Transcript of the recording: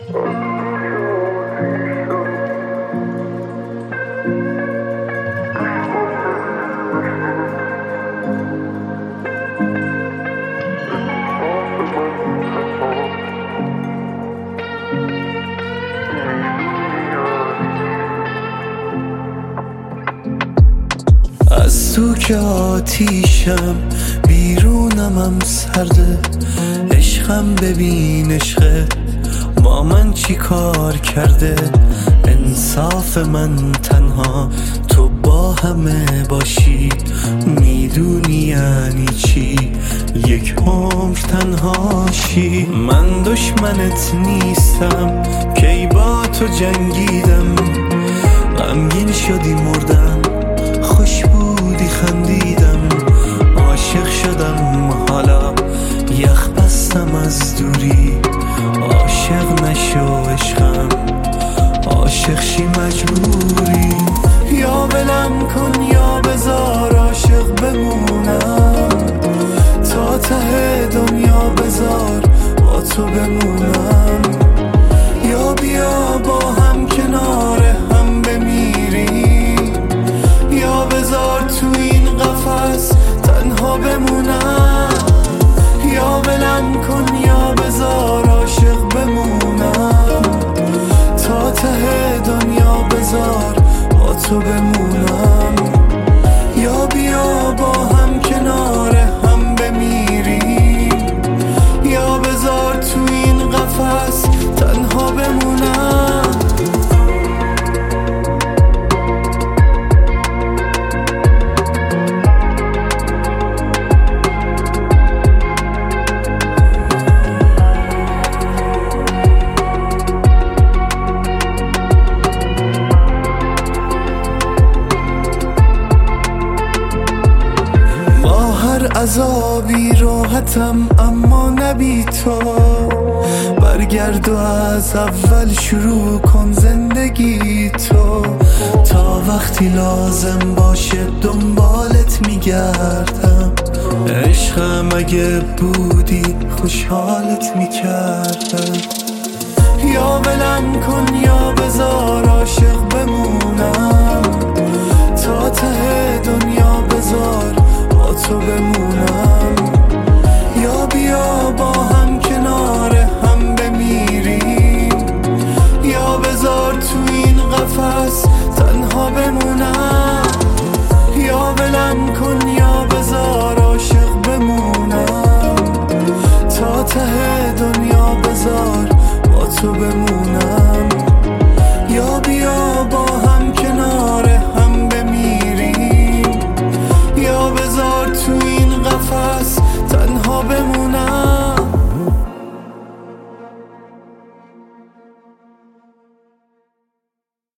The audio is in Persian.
از تو که آتیشم بیرونمم سرده، عشقم ببین عشقه با من چی کار کرده. انصاف من تنها تو با همه باشی، میدونی یعنی چی یک عمر تنهاشی. من دشمنت نیستم کی با تو جنگیدم، غمگین شدی مردم خوش بودی خندیدم. عاشق شدم حالا یخ بستم از دوری، عاشق نشو عشقم عاشق شی مجبوری. یا ولم کن یا بذار عاشق بمونم، تا ته دنیا بذار با تو بمونم. یا بیا با هم کنار هم بمیریم، یا بذار تو این قفس تنها بمونم. یا ولم کن یا بذار عاشق بمونم، تا ته دنیا بذار با تو بمونم. یا بیا با هم کنار هم بمیریم، یا بذار تو این قفس تنها بمونم. عذابی راحتم اما نبی تو، برگرد و از اول شروع کن زندگی تو. تا وقتی لازم باشه دنبالت میگردم، عشقم اگه بودی خوشحالت میکردم. یا ولم کن یا بذار عاشق بمونم، تا ته دنیا بذار با تو بمونم. یا بیا با هم کنار هم بمیریم، یا بذار تو این قفس تنها بمونم. یا ولم کن یا بذار عاشق بمونم، تا ته دنیا بذار با تو بمونم.